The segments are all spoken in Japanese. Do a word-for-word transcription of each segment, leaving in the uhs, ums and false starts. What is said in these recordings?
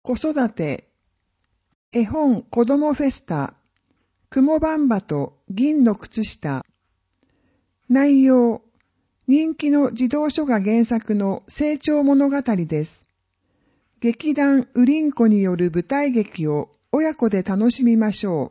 子育て絵本子どもフェスタ雲バンバと銀の靴下。内容、人気の児童書が原作の成長物語です。劇団ウリンコによる舞台劇を親子で楽しみましょう。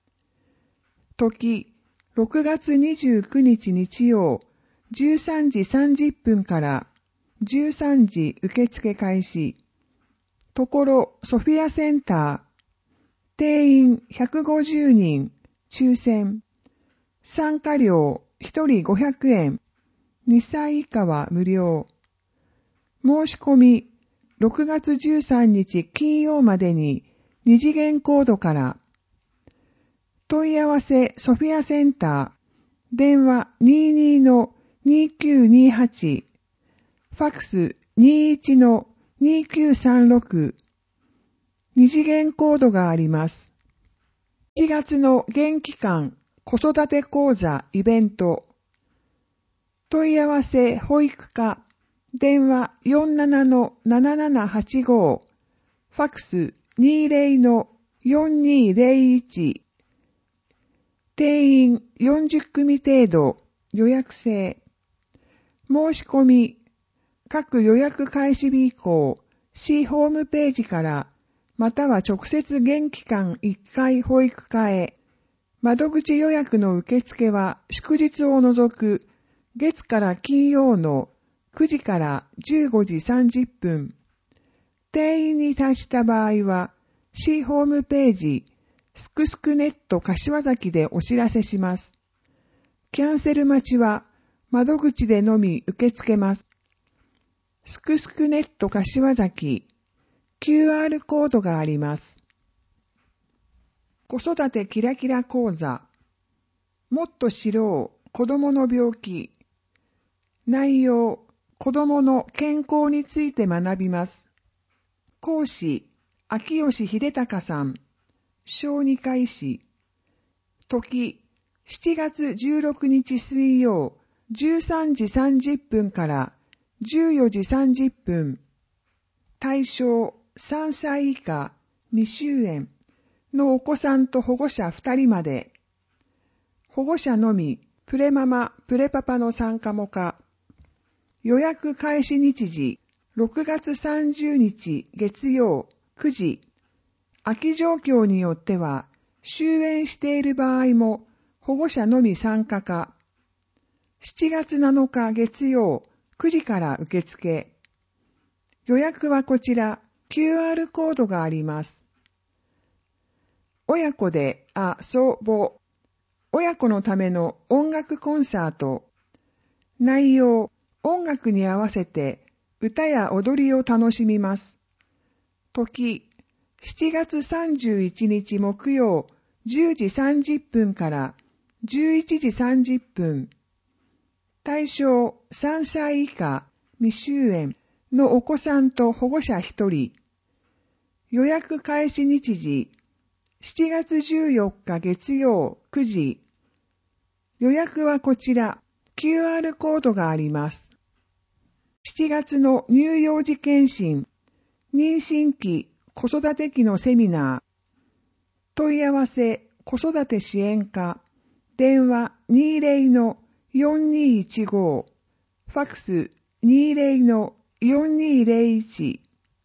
時、ろくがつにじゅうくにち日曜、じゅうさんじさんじゅっぷんからじゅうさんじ受付開始。ところソフィアセンター。定員ひゃくごじゅうにん、抽選。参加料ひとりごひゃくえん。にさい以下は無料。申し込み、ろくがつじゅうさんにち金曜までに二次元コードから。問い合わせソフィアセンター。電話 にじゅうにのにきゅうにはち。ファックス にじゅういちのにきゅうさんろく。二次元コードがあります。しちがつの元気館子育て講座イベント。問い合わせ保育課。電話 よんじゅうななのななななはちご。ファックス にじゅうのよんにーぜろいち。定員よんじゅっくみ程度。予約制。申し込み。各予約開始日以降、市ホームページから、または直接元気館いっかい保育課へ。窓口予約の受付は祝日を除く月から金曜のくじからじゅうごじさんじゅっぷん。定員に達した場合は、市ホームページ、すくすくネット柏崎でお知らせします。キャンセル待ちは窓口でのみ受け付けます。すくすくネット柏崎、キューアール コードがあります。子育てキラキラ講座。もっと知ろう、子供の病気。内容、子供の健康について学びます。講師、秋吉秀隆さん。小児科医師。時、しちがつじゅうろくにち水曜、じゅうさんじさんじゅっぷんからじゅうよじさんじゅっぷん。対象、さんさい以下、未就園のお子さんと保護者ふたりまで。保護者のみ、プレママ、プレパパの参加も可。予約開始日時、ろくがつさんじゅうにち月曜くじ。空き状況によっては、終園している場合も保護者のみ参加可。しちがつなのか月曜くじから受付。予約はこちら、キューアール コードがあります。親子で遊ぼ。親子のための音楽コンサート。内容、音楽に合わせて歌や踊りを楽しみます。時、しちがつさんじゅういちにち木曜じゅうじさんじゅっぷんからじゅういちじさんじゅっぷん。対象さんさい以下未就園のお子さんと保護者ひとり。予約開始日時しちがつじゅうよっか月曜くじ。予約はこちら キューアール コードがあります。しちがつの乳幼児健診妊娠期子育て期のセミナー。問い合わせ子育て支援課。電話 にじゅうのよんにーいちご。ファックス にじゅうのよんにーぜろいち。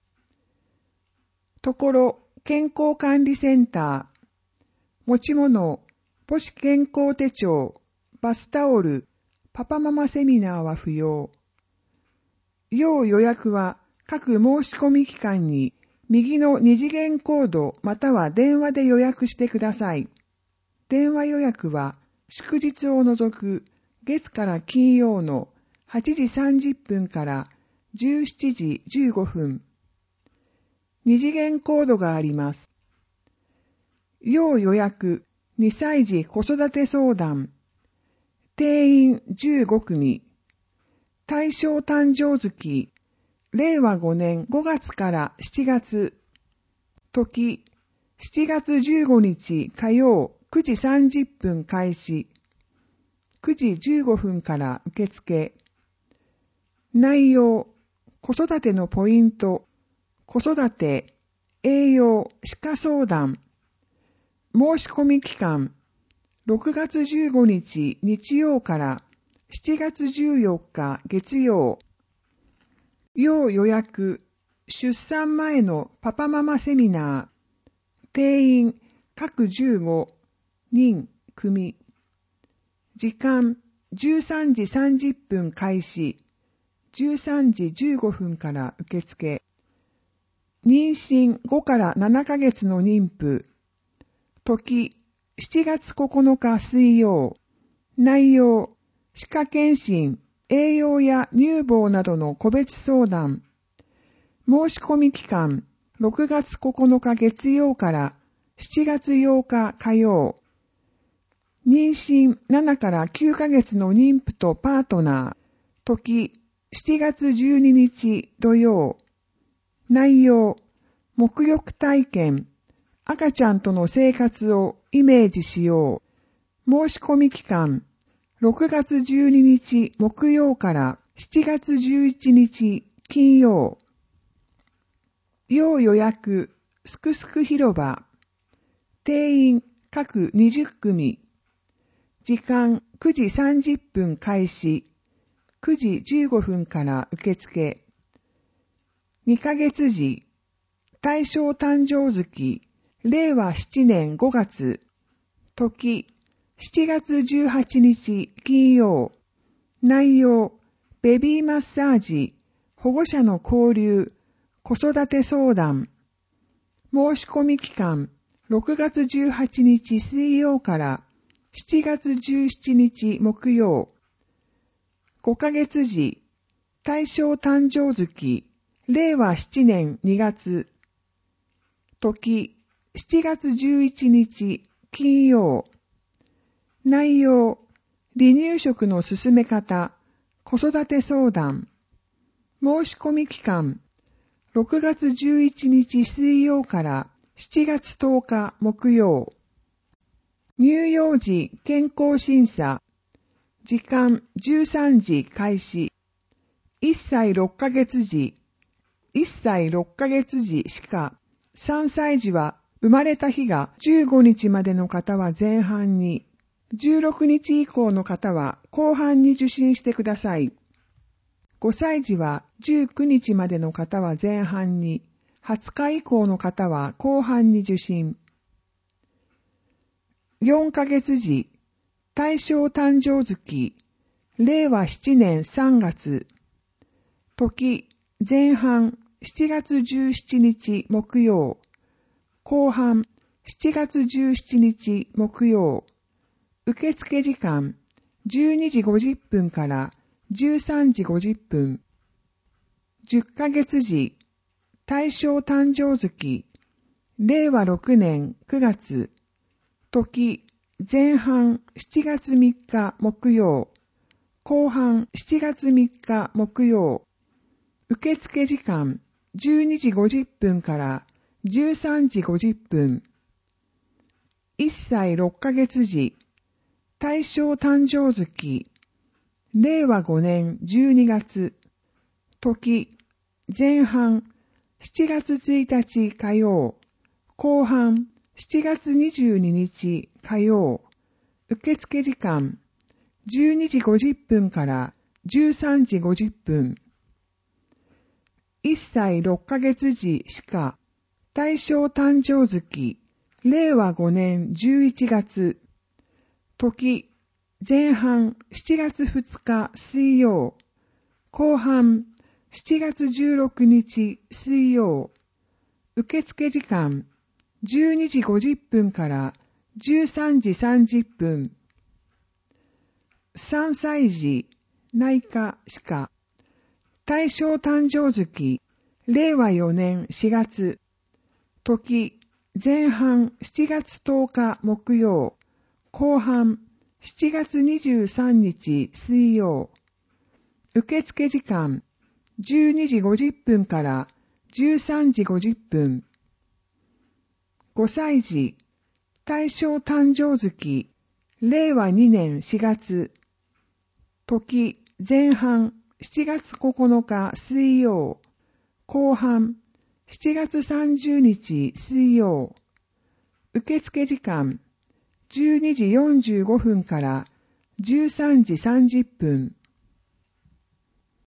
ところ健康管理センター。持ち物、母子健康手帳、バスタオル、パパママセミナーは不要。要予約は各申し込み機関に右の二次元コードまたは電話で予約してください。電話予約は祝日を除く月から金曜のはちじさんじゅっぷんからじゅうしちじじゅうごふん。二次元コードがあります。要予約にさい児子育て相談。定員じゅうごくみ。対象誕生月。れいわごねんごがつからしちがつ。時、しちがつじゅうごにち火曜くじさんじゅっぷん開始。くじじゅうごふんから受付。内容、子育てのポイント、子育て、 栄養歯科相談。申し込み期間、ろくがつじゅうごにち日曜からしちがつじゅうよっか月曜。要予約、出産前のパパママセミナー。定員、各じゅうご人組。時間、じゅうさんじさんじゅっぷん開始。じゅうさんじじゅうごふんから受付。妊娠ごからななかげつの妊婦。時、しちがつここのか水曜。内容、歯科検診、栄養や乳房などの個別相談。申し込み期間、ろくがつここのか月曜からしちがつようか火曜。妊娠ななからきゅうかげつの妊婦とパートナー。時、しちがつじゅうににち土曜。内容、沐浴体験、赤ちゃんとの生活をイメージしよう。申し込み期間、ろくがつじゅうににち木曜からしちがつじゅういちにち金曜。要予約、すくすく広場。定員、各にじゅっくみ。時間、くじさんじゅっぷん開始。くじじゅうごふんから受付。にかげつ時、大正誕生月、れいわななねんごがつ。時、しちがつじゅうはちにち金曜。内容、ベビーマッサージ、保護者の交流、子育て相談。申し込み期間、ろくがつじゅうはちにち水曜からしちがつじゅうしちにち木曜。ごかげつ時、大正誕生月、れいわななねんにがつ。時、しちがつじゅういちにち金曜。内容、離乳食の進め方、子育て相談。申し込み期間、ろくがつじゅういちにち水曜からしちがつとおか木曜。乳幼児健康審査。時間じゅうさんじ開始。いっさいろっかげつ時、いっさいろっかげつ時しか、さんさい児は生まれた日がじゅうごにちまでの方は前半に、じゅうろくにち以降の方は後半に受診してください。ごさい児はじゅうくにちまでの方は前半に、はつか以降の方は後半に受診。よんかげつ時、大正誕生月、れいわななねんさんがつ。時、前半、しちがつじゅうしちにち木曜。後半、しちがつじゅうしちにち木曜。受付時間、じゅうにじごじゅっぷんからじゅうさんじごじゅっぷん。じゅっかげつ時、大正誕生月、れいわろくねんくがつ。時、前半しちがつみっか木曜。後半しちがつみっか木曜。受付時間、じゅうにじごじゅっぷんからじゅうさんじごじゅっぷん。いっさいろっかげつ時、大正誕生月、れいわごねんじゅうにがつ。時、前半しちがつついたち火曜。後半しちがつにじゅうににち火曜。受付時間、じゅうにじごじゅっぷんからじゅうさんじごじゅっぷん。いっさいろっかげつ時しか、大正誕生月、れいわごねんじゅういちがつ。時、前半しちがつふつか水曜。後半しちがつじゅうろくにち水曜。受付時間、じゅうにじごじゅっぷんからじゅうさんじさんじゅっぷん。さんさい児、内科歯科。大正誕生月、れいわよねんしがつ。時、前半しちがつとおか木曜。後半しちがつにじゅうさんにち水曜。受付時間、じゅうにじごじゅっぷんからじゅうさんじごじゅっぷん。ごさい児、大正誕生月、れいわにねんしがつ。時、前半しちがつここのか水曜。後半しちがつさんじゅうにち水曜、受付時間じゅうにじよんじゅうごふんからじゅうさんじさんじゅっぷん。